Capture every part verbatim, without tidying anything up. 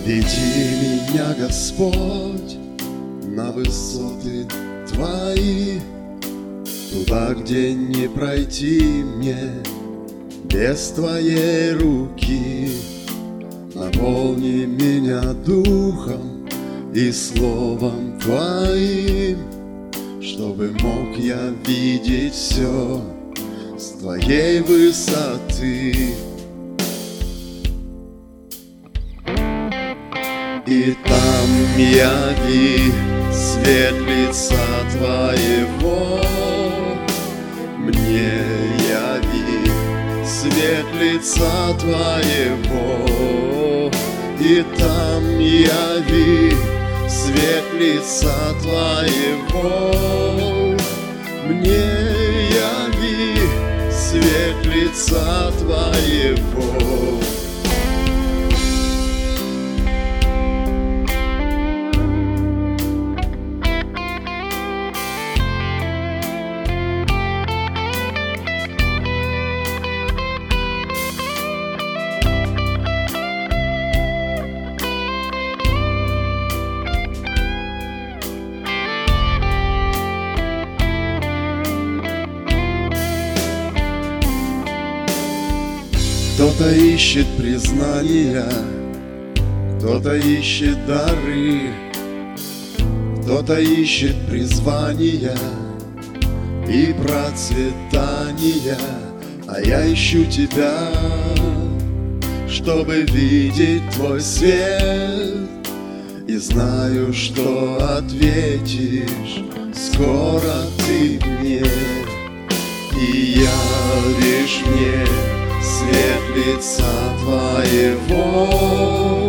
Веди меня, Господь, на высоты Твои, туда, где не пройти мне без Твоей руки. Наполни меня духом и словом Твоим, чтобы мог я видеть все с Твоей высоты. И там яви свет лица Твоего, мне яви свет лица Твоего. И там яви свет лица Твоего, мне яви свет лица Твоего. Кто-то ищет признания, кто-то ищет дары, кто-то ищет призвания и процветания, а я ищу Тебя, чтобы видеть Твой свет, и знаю, что ответишь скоро Ты мне, и явишь мне свет лица Твоего,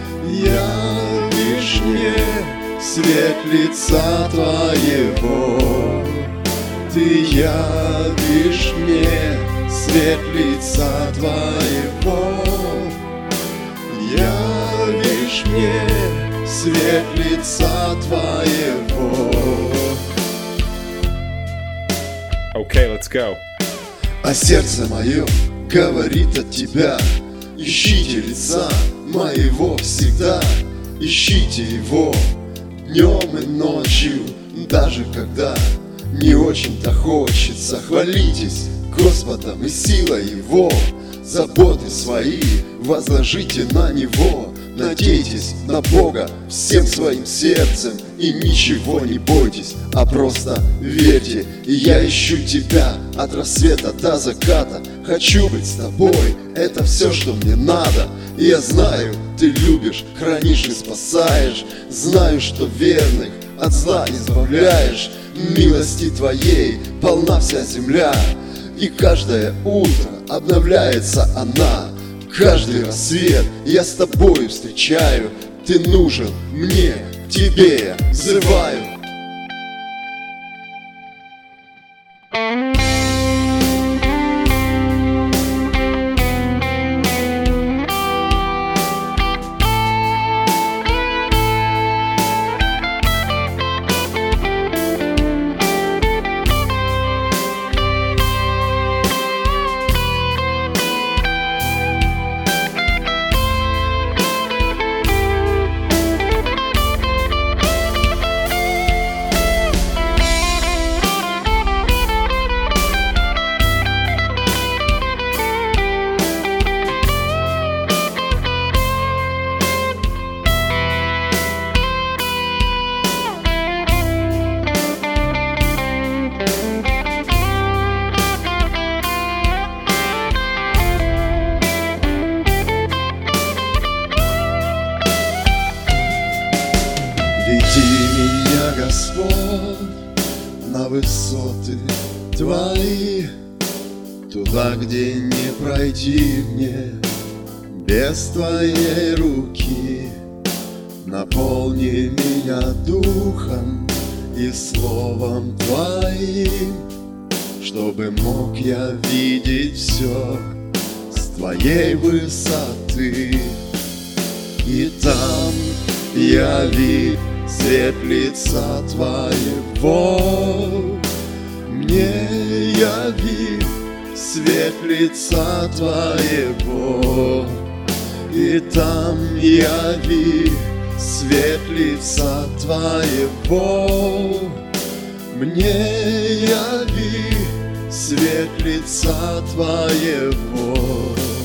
явишь мне свет лица Твоего. Ты явишь мне свет лица Твоего, явишь мне свет лица Твоего. Okay, let's go. А сердце мое говорит от Тебя: ищите лица моего всегда, ищите Его днем и ночью, даже когда не очень-то хочется. Хвалитесь Господом и силой Его, заботы свои возложите на Него. Надейтесь на Бога всем своим сердцем и ничего не бойтесь, а просто верьте. И я ищу Тебя от рассвета до заката. Хочу быть с Тобой, это все, что мне надо. И я знаю, Ты любишь, хранишь и спасаешь. Знаю, что верных от зла избавляешь. Милости Твоей полна вся земля, и каждое утро обновляется она. Каждый рассвет я с Тобою встречаю. Ты нужен мне, к Тебе я взываю. Веди меня, Господь, на высоты Твои, туда, где не пройти мне без Твоей руки. Наполни меня духом и словом Твоим, чтобы мог я видеть все с Твоей высоты. И там яви свет лица Твоего, мне яви свет лица Твоего. И там яви свет лица Твоего. Мне яви свет лица Твоего.